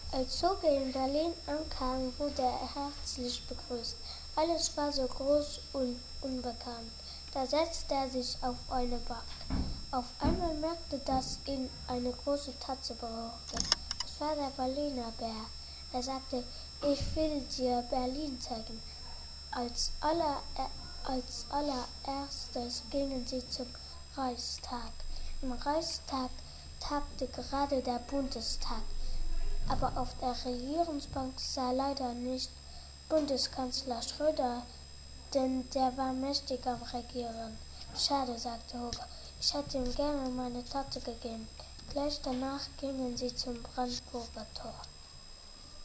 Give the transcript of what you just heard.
Als Hoge in Berlin ankam, wurde er herzlich begrüßt. Alles war so groß und unbekannt. Da setzte er sich auf eine Bank. Auf einmal merkte, dass ihn eine große Tatze berührte. Es war der Berliner Bär. Er sagte, ich will dir Berlin zeigen. Als allererstes gingen sie zum Reichstag. Im Reichstag tagte gerade der Bundestag. Aber auf der Regierungsbank sah leider nicht Bundeskanzler Schröder, denn der war mächtig am Regieren. Schade, sagte Hoge, ich hätte ihm gerne meine Tasse gegeben. Gleich danach gingen sie zum Brandenburger Tor.